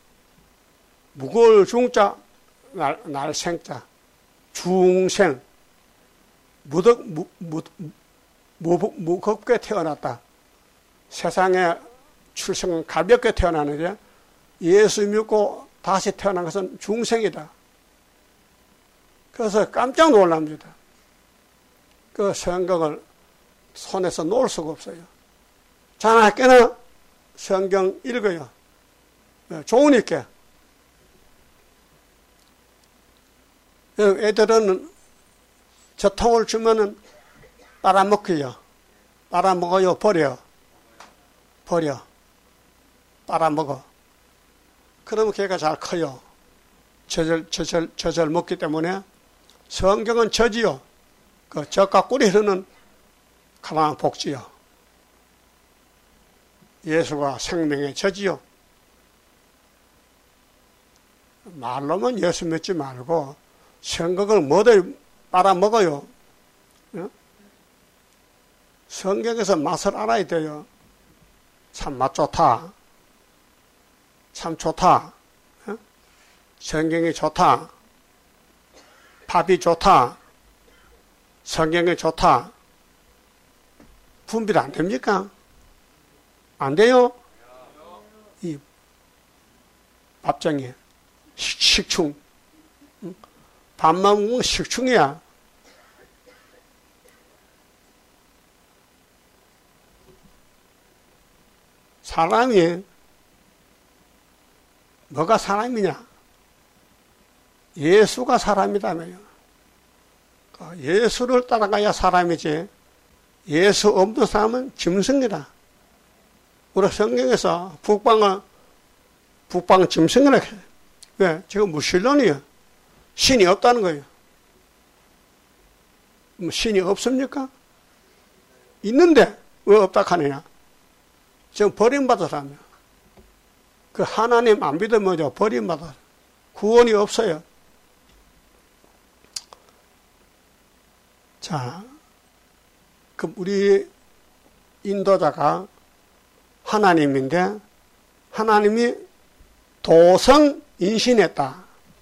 무거울 중자, 날, 날 생자. 중생. 무덕, 무, 무, 무, 무겁게 태어났다. 세상에 출생은 가볍게 태어나는데 예수 믿고 다시 태어난 것은 중생이다. 그래서 깜짝 놀랍니다. 그 성경을 손에서 놓을 수가 없어요. 자나깨나 성경 읽어요. 좋으니까. 애들은 저통을 주면은 빨아먹혀요. 빨아먹어요. 버려. 버려. 빨아먹어. 그러면 걔가 잘 커요. 저절, 저절, 저절 먹기 때문에 성경은 저지요. 그 젖과 꿀이 흐르는 가난한 복지요. 예수가 생명의 저지요. 말로만 예수 믿지 말고 성경을 뭐들 빨아먹어요. 어? 성경에서 맛을 알아야 돼요. 참 맛 좋다. 참 좋다. 어? 성경이 좋다. 밥이 좋다. 성경이 좋다. 분별 안 됩니까? 안 돼요? 이 밥정이 식충. 밥만 먹으면 식충이야. 사람이 뭐가 사람이냐? 예수가 사람이다며요. 예수를 따라가야 사람이지 예수 없는 사람은 짐승이다. 우리 성경에서 북방을 북방 짐승이라 해요. 왜? 지금 무신론이에요. 신이 없다는 거예요. 뭐 신이 없습니까? 있는데 왜 없다 하느냐? 지금 버림받은 사람이에요. 그 하나님 안 믿으면 뭐죠? 버림받아. 구원이 없어요. 자, 그럼 우리 인도자가 하나님인데 하나님이 도성 인신했다.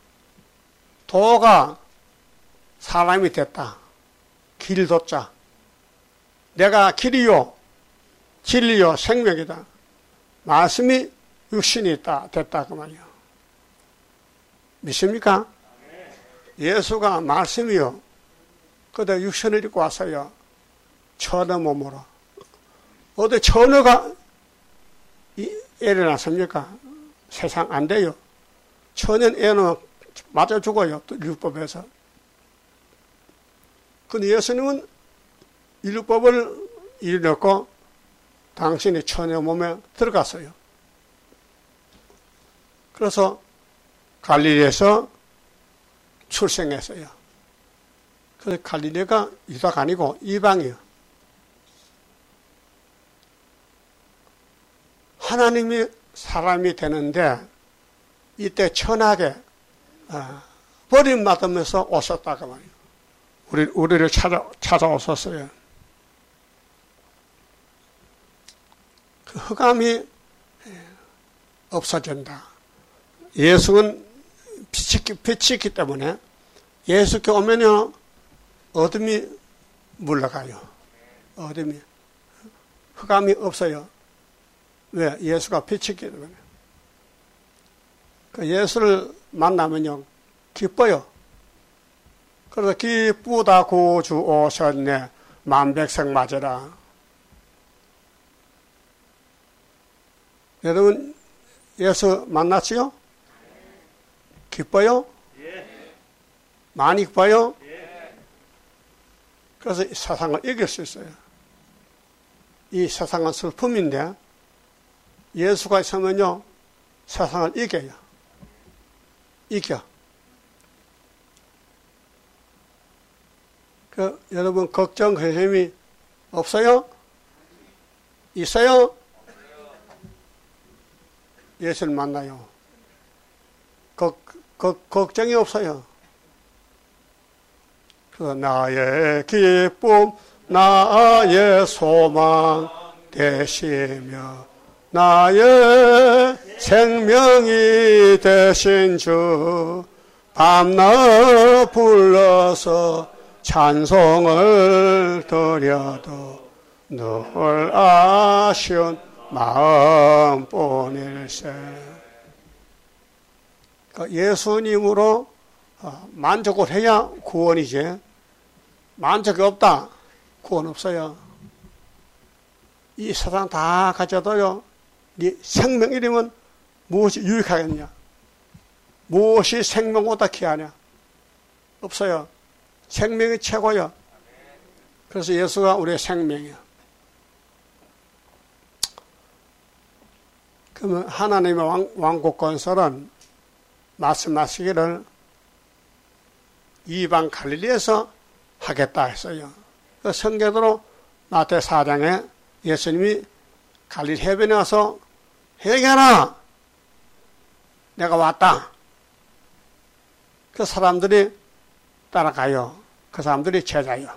도가 사람이 됐다. 길도자. 내가 길이요, 진리요, 생명이다. 말씀이 육신이 있다, 됐다, 그 말이요. 믿습니까? 예수가 말씀이요. 그때 육신을 입고 왔어요. 천의 몸으로. 어디 천의가 애를 낳습니까? 세상 안 돼요. 천연 애는 맞아 죽어요. 또 율법에서. 근데 예수님은 율법을 이루었고 당신의 천의 몸에 들어갔어요. 그래서 갈릴리에서 출생했어요. 그래서 갈릴리가 유다가 아니고 이방이요. 하나님이 사람이 되는데 이때 천하게 버림받으면서 오셨다고 말이에요. 우리, 우리를 찾아, 찾아오셨어요. 그 흑암이 없어진다. 예수는 빛이, 빛이 있기 때문에 예수께 오면요, 어둠이 물러가요. 어둠이. 흑암이 없어요. 왜? 예수가 빛이 있기 때문에. 그 예수를 만나면요, 기뻐요. 그래서 기쁘다 구주 오셨네, 만백성 맞으라. 여러분, 예수 만났지요? 기뻐요? 많이 기뻐요? 그래서 이 세상을 이길 수 있어요. 이 세상은 슬픔인데 예수가 있으면요, 세상을 이겨요. 이겨. 그, 여러분, 걱정, 근심이 없어요? 있어요? 예수를 만나요. 걱, 걱, 걱정이 없어요. 그, 나의 기쁨, 나의 소망 되시며, 나의 생명이 되신 주, 밤낮 불러서 찬송을 드려도 늘 아쉬운 마음뿐일세. 예수님으로 만족을 해야 구원이지. 만족이 없다, 구원 없어요. 이 세상 다 가져도요, 네 생명 이름은 무엇이 유익하겠냐? 무엇이 생명보다 귀하냐? 없어요. 생명이 최고요. 그래서 예수가 우리의 생명이야. 그러면 하나님의 왕, 왕국 건설은 말씀하시기를 이방 갈릴리에서 하겠다 했어요. 그 성경으로 마태 사 장에 예수님이 갈릴리 해변에 와서 회개하라! 내가 왔다. 그 사람들이 따라가요. 그 사람들이 제자요.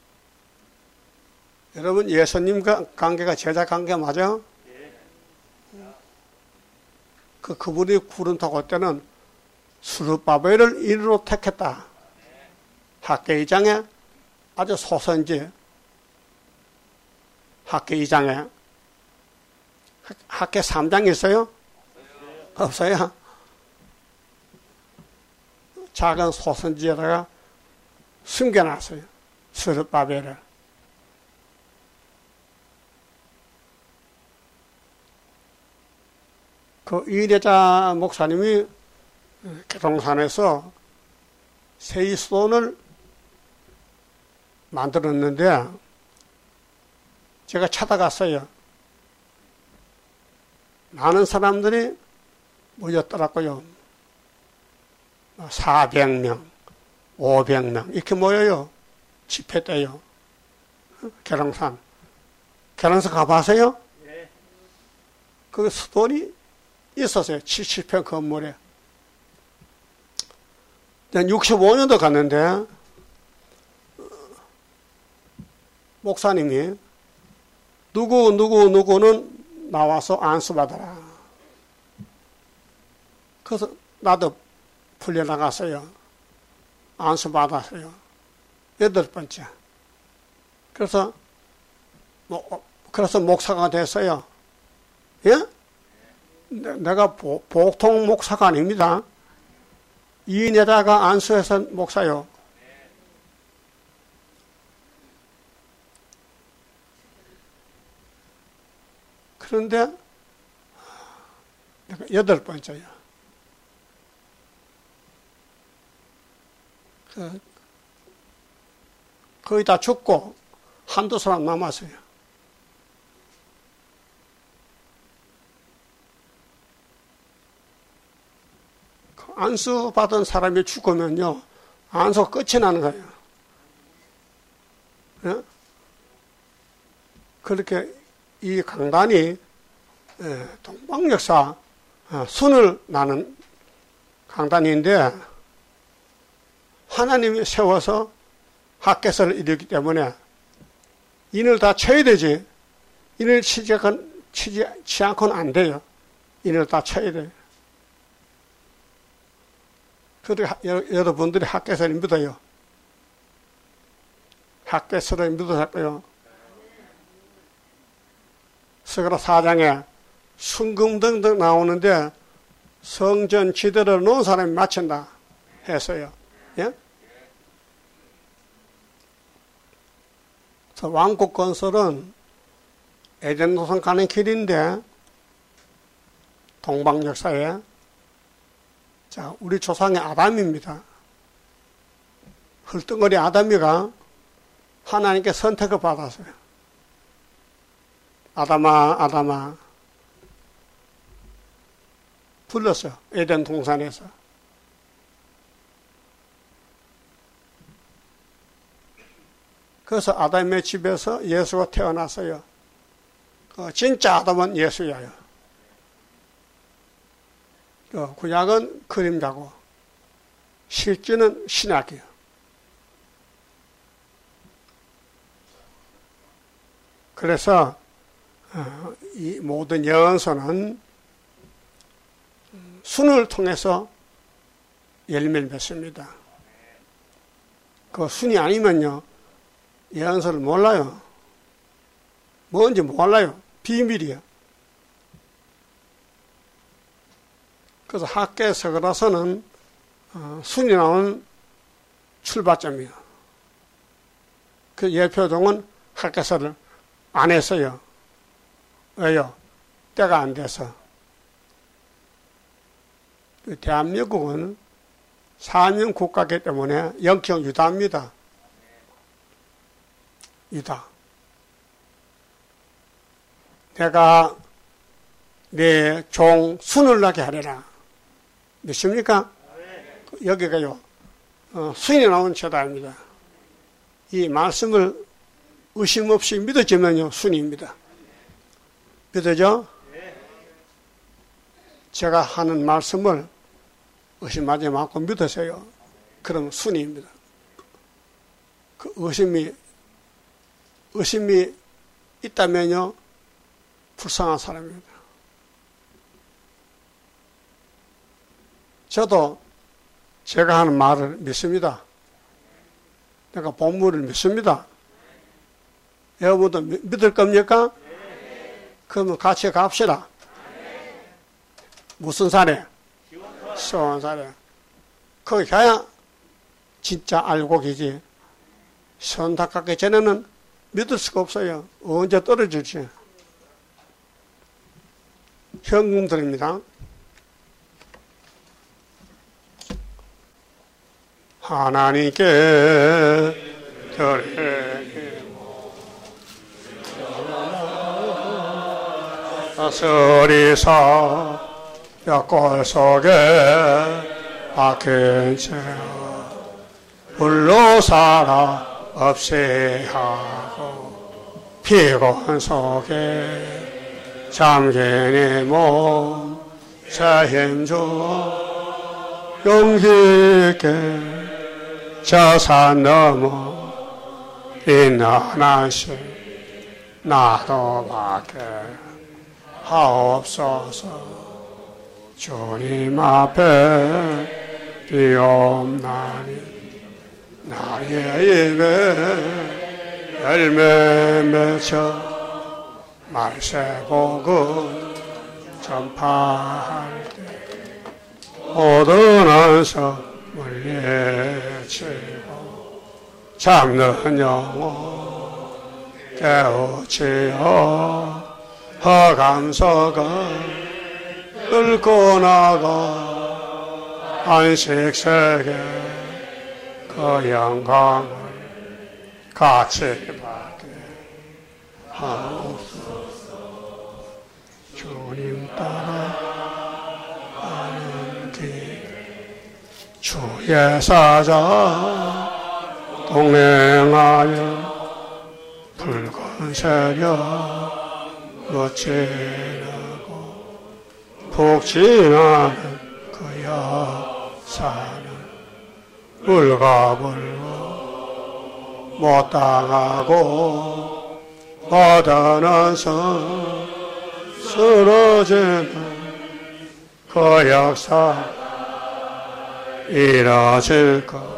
여러분, 예수님과 관계가 제자 관계 맞아요? 그, 그분이 구름 타고 때는 스룹바벨을 인으로 택했다. 학계 이 장에 아주 소선지, 학계 이 장에 학계 삼 장 있어요? 없어요? 작은 소선지에다가 숨겨놨어요. 스룹바벨을. 그 이대자 목사님이 계룡산에서 세이스돈을 만들었는데 제가 찾아갔어요. 많은 사람들이 모였더라고요. 사백 명, 오백 명 이렇게 모여요. 집회 때요. 계룡산. 계룡산 가봐세요? 네. 그 수돈이 있었어요. 칠십 평 건물에. 난 육십오 년도 갔는데 목사님이 누구 누구 누구는 나와서 안수받아라. 그래서 나도 풀려나갔어요. 안수받았어요. 여덟 번째. 그래서 뭐 그래서 목사가 됐어요. 예? 내가 보, 보통 목사가 아닙니다. 이인에다가 안수해서 목사요. 그런데 여덟 번째요. 그, 거의 다 죽고 한두 사람 남았어요. 그 안수 받은 사람이 죽으면요, 안수 끝이 나는 거예요. 예? 그렇게 이 강단이 동방역사 순을 나는 강단인데 하나님이 세워서 학개설을 이루기 때문에 인을 다 쳐야 되지. 인을 치지, 치지, 치 않고는 안 돼요. 인을 다 쳐야 돼요. 그래도 여러분들이 학개설을 믿어요. 학개설을 믿으셨고요. 스가랴 사 장에 순금등등 나오는데 성전 지대를 놓은 사람이 마친다 했어요. 예? 그래서 왕국 건설은 에덴 동산 가는 길인데 동방 역사에 자 우리 조상의 아담입니다. 헐덩거리 아담이가 하나님께 선택을 받았어요. 아담아, 아담아. 불렀어요. 에덴 동산에서. 그래서 아담의 집에서 예수가 태어났어요. 어, 진짜 아담은 예수예요. 어, 구약은 그림자고, 실제는 신약이에요. 그래서 어, 이 모든 예언서는 순을 통해서 열매를 맺습니다. 그 순이 아니면요, 예언서를 몰라요. 뭔지 몰라요. 비밀이에요. 그래서 학계 서글화서는 어, 순이 나온 출발점이에요. 그 예표동은 학계서를 안 했어요. 왜요? 때가 안 돼서. 대한민국은 사명 국가이기 때문에 영적 유다입니다. 유다. 내가 내 종 순을 나게 하리라. 믿습니까? 여기가요, 어, 순이 나온 제다입니다. 이 말씀을 의심 없이 믿어지면요, 순입니다. 믿어져? 제가 하는 말씀을 의심하지 말고 믿으세요. 그럼 순입니다. 그 의심이, 의심이 있다면요, 불쌍한 사람입니다. 저도 제가 하는 말을 믿습니다. 내가 본문을 믿습니다. 여러분도 믿을 겁니까? 그러면 같이 갑시다. 무슨 사례? 시원 사례. 거기 가야 진짜 알고 계지. 손 닦기 전에는 믿을 수가 없어요. 언제 떨어질지. 현금 드립니다. 하나님께 드리기 서리사 벽골 속에 박힌 채 불로 살아 없애하고 피곤 속에 잠긴 이 몸 책임져 용기 있게 저 산 넘어 인하나시 나도 받게 하옵소서. 주님 앞에 비옵나니 나의 입에 열매 맺어 말세복음 전파할 때 모든 안서 물리치고 잡는 영혼 깨우치어 허감석을 끌고 나가 안식세계 그 영광을 같이 받게 하옵소서. 주님 따라 가는 길 주의 사자 동행하여 붉은 세력 거칠고 북진하는 그 역사는 울가불고 못 당하고 얻어나서 쓰러지는 그 역사 이뤄질 것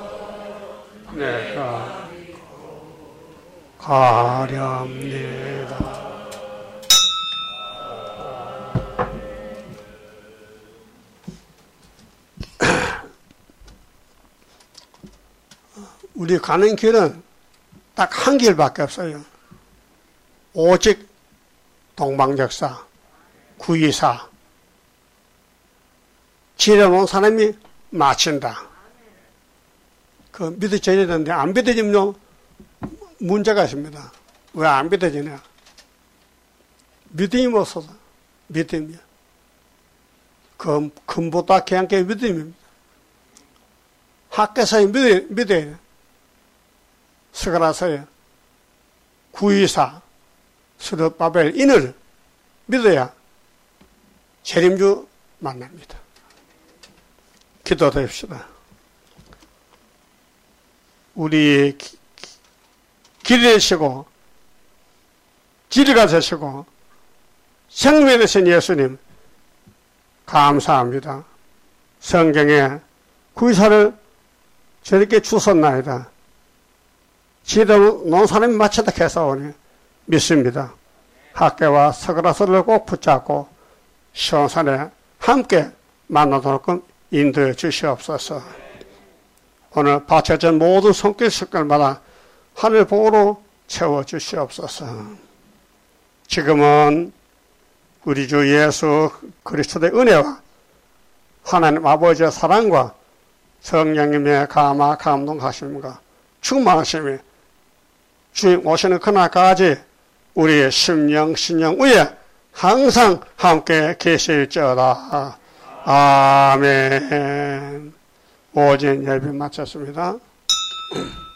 내가 가렵니다. 우리 가는 길은 딱 한 길밖에 없어요. 오직 동방역사, 구이사. 지려놓은 사람이 마친다. 그 믿어져야 되는데 안 믿어지면 문제가 있습니다. 왜 안 믿어지냐? 믿음이 없어서. 믿음이야. 그 근보다 귀한 게 믿음입니다. 학교에서 믿어야, 믿어야 돼. 스가라서에 구이사 스룹바벨 인을 믿어야 재림주 만납니다. 기도드립시다. 우리 길이 되시고 지리가 되시고 생명이 되신 예수님 감사합니다. 성경에 구이사를 저렇게 주셨나이다. 지도 놓은 사람이 마치다 해서 오니 믿습니다. 학교와 서그라서를 꼭 붙잡고 시온산에 함께 만나도록 인도해 주시옵소서. 오늘 바쳐진 모든 손길 습관마다 하늘 복으로 채워 주시옵소서. 지금은 우리 주 예수 그리스도의 은혜와 하나님 아버지의 사랑과 성령님의 감화 감동하심과 충만하심이 주님 오시는 그날까지 우리의 심령 신령 위에 항상 함께 계실지어다. 아멘. 오전 예배 마쳤습니다.